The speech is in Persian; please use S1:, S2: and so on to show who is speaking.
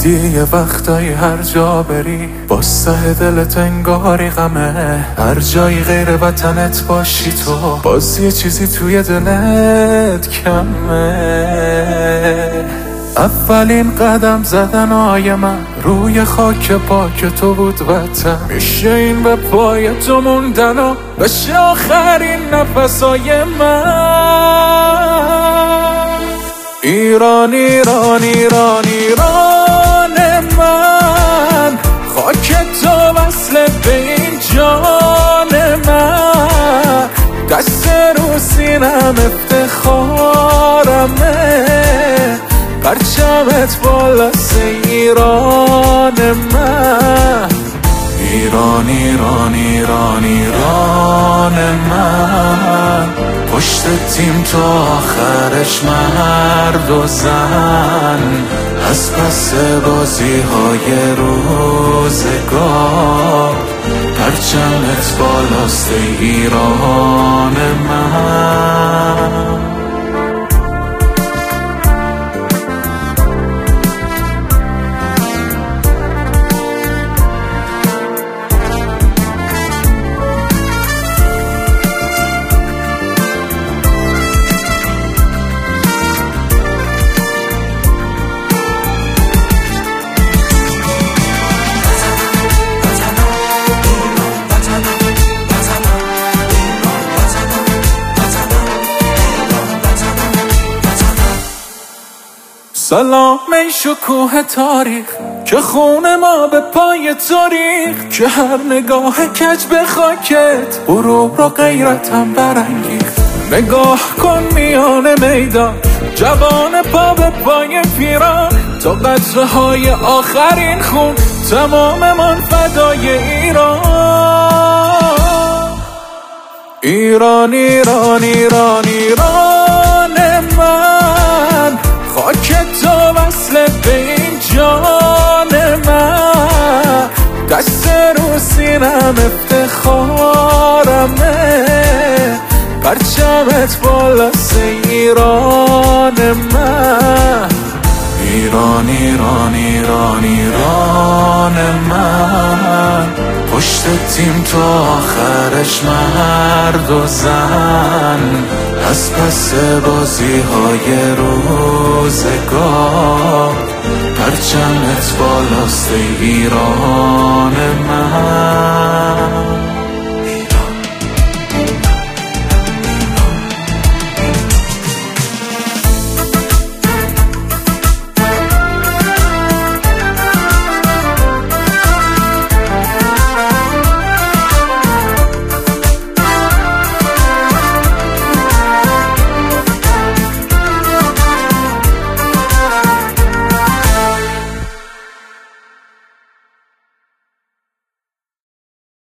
S1: جدی یه وقتایی هر جا بری باز ته دلت انگاری غمه، هر جایی غیر وطنت باشی تو باز یه چیزی توی دلت کمه. اولین قدم زدنای من روی خاک پاک تو بود وطن، میشه این به پای تو موندن و بشه آخرین نفسای من. ایران ایران ایران ایران من، خاک تو وصل به این جان من، دست رو سینم افتخارمه، پرچمت بالاست ایران من. ایران ایران ایران ایران من، پشت تیم تو آخرش مرد و زن، از پس بازی های روزگار پرچمت بالاست ایران من. سلام ای شکوه تاریخ که خون ما به پای تو ریخت، که هر نگاه کج به خاکت غرور و غیرتم برانگیخت. نگاه کن میان میدان جوان پا به پای پیران، تا قطره های آخرین خون تمام من فدای ایران. ایران ایران ایران ایران من، خاک تو وصل به این جان من، دست رو سینم افتخارمه، پرچمت بالاست ایران من. ایران ایران ایران ایران من، پشت تیم تو آخرش مرد و زن، از پس بازی های روزگار پرچمت بالاست ایران من.